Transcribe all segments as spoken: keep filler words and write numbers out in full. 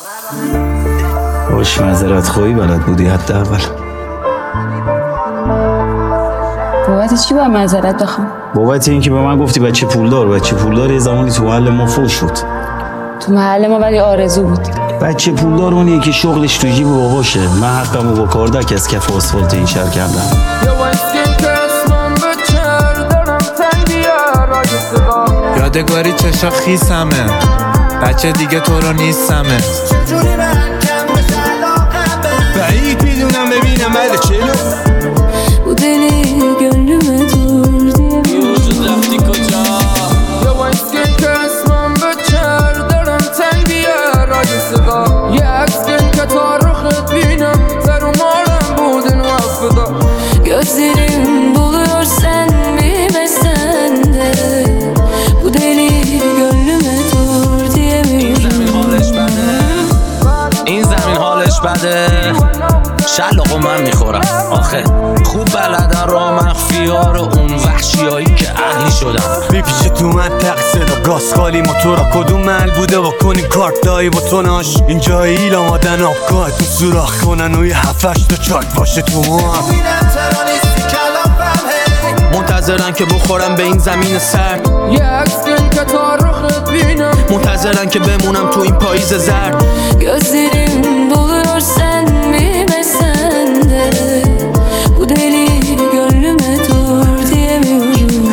باش معذرت خواهی بلد بودی حداقل. بابت چی باید معذرت بخوام؟ بابت اینکه به من گفتی بچه پولدار. بچه پولدار یه زمانی تو محل ما فوش شد. تو محل ما ولی آرزو بود. بچه پولدار اونیه که شغلش تو جیب باباشه. من حقمو با کاردک از کف آسفالت این شهر کردم. یادگاری چشا خیسمه، بچه دیگه تو رو نیستمه. بعید میدونم ببینم بله چلو Bu deli gönlüme dur diye وجود رفتی کجا؟ یا وایسکن که اسمم بچر دارم تنگ بیار صدا یه عکسکن که تا رخت بینم زر و مارم بودن وفدا Gözlerim buluyor sen bilmesen de Bu deli gönlüme dur diyemiyorum این زمین حالش بده شلقو من میخورم آخه خوب بلدن را مخفی ها رو اون وحشی هایی که اهلی شدم میپیچه تو منطق صدا گاز خالی موتورا کدوم مل بوده با کنی کارت دایی با توناش اینجا ایل آمادن آبگاه تو سوراخ کنن و یه هفتش تا چاک باشه تو ما منتظرن که بخورم به این زمین سرد یه عکسکن که تا رخت بینم منتظرن که بمونم تو این پاییز زرد Gözlerim buluyor sen bilmesen de Bu deli gönlüme dur diyemiyorum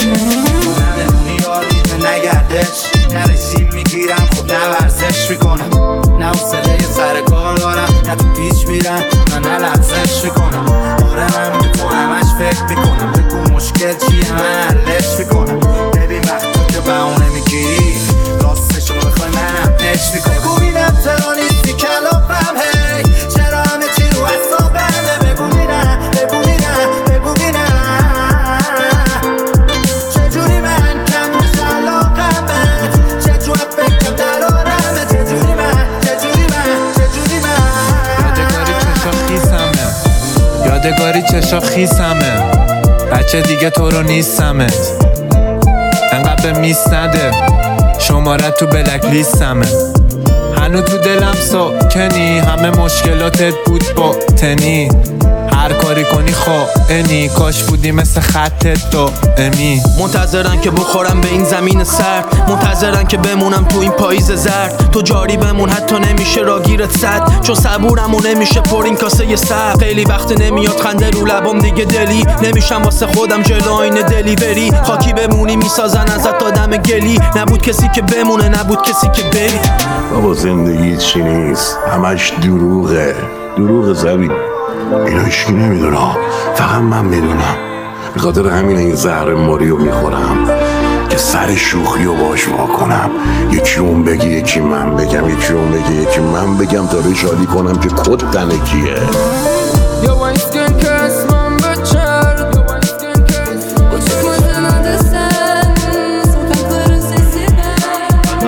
نگردش نرسیم میگیرم خب نه ورزش میکنم نه حوصله سر کار دارم نه تو پیچ میرم نه نه لحظش میکنم آره من به تو همش فکر میکنم بگو مشکل چیه من حلش میکنم ببین وقتی که بهونه میگیری راستش رو بخوای منم پش میکنم بگو بینم چرا نیستی کلافم هی چرا همه چی رو حسابمه بگو بینم بگو بینم بگو بینم چجوری من کم میشه علاقمت چجور فکر درارمه چجوری من چجوری من چجوری من یادگاری چشا خیسمه یادگاری چشا خیسمه بچه دیگه تو رو نیستمت انقدر به میس نده شماره تو بلک لیستمه هنو تو دلم ساکنی همه مشکلاتت بود با تنی هر کاری کنی خائنی کاش بودی مثل خطت دائمی منتظرن که بخورم به این زمین سرد منتظرن که بمونم تو این پاییز زرد تو جاری بمون حتی نمیشه راگیرت صد چون صبورم و نمیشه پر این کاسه سر خیلی وقت نمیاد خنده رو لبام دیگه دلی نمیشم واسه خودم جلو آینه دلیوری خاکی بمونی میسازن ازت آدم گلی نبود کسی که بمونه نبود کسی که بری بابا زندگی چی نیست همش دروغه دروغ زبی اینو هیچکی نمیدونه فقط من میدونم به خاطر همین این زهر ماریو میخورم که سر شوخی رو باش واکنم یکی اون بگی یکی من بگم یکی اون بگی یکی من بگم تا به شادی کنم که کد تنکیه یا وایسکن که اسمم بچر Uçmadın adı sen Sokakların sesi ben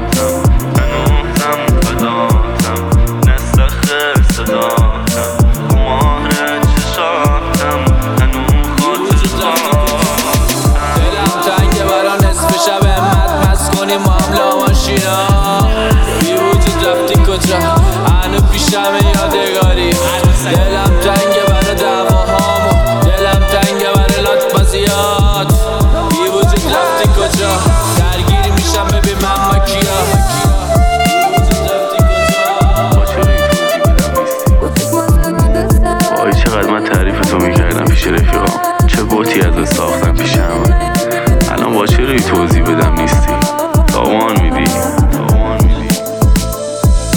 بی وجود رفتی کجا هنو پیشم یادگاری دلم تنگه برای دعواهامو دلم تنگه برای لطمزیات بی وجود رفتی کجا درگیری میشم ببین من با کیا وای چقدر من تعریف تو میکردم پیش رفیقام چه بوتی از ساختم پیش همه الان با چه روی توضیح بدم نیستی تاوان میدی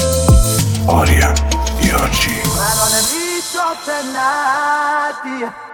آریم یارچی من آنه بیشتر نادیه